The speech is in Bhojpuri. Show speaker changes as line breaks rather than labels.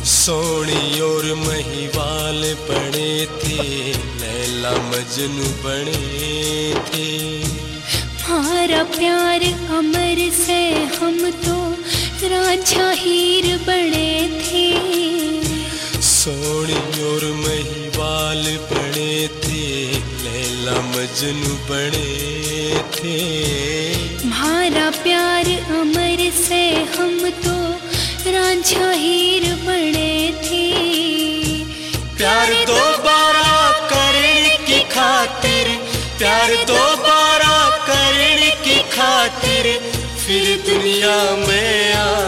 सोनी और महिवाल बने थे, लैला मजनू बने थे।
हमारा प्यार अमर से हम तो रांझा हीर बने थे।
सोनी और महिवाल बने थे, लैला मजनू बने थे।
हमारा प्यार अमर से हम तो रांझा हीर बने थे।
प्यार दोबारा करने की खातिर, प्यार दोबारा करने की खातिर फिर दुनिया में आ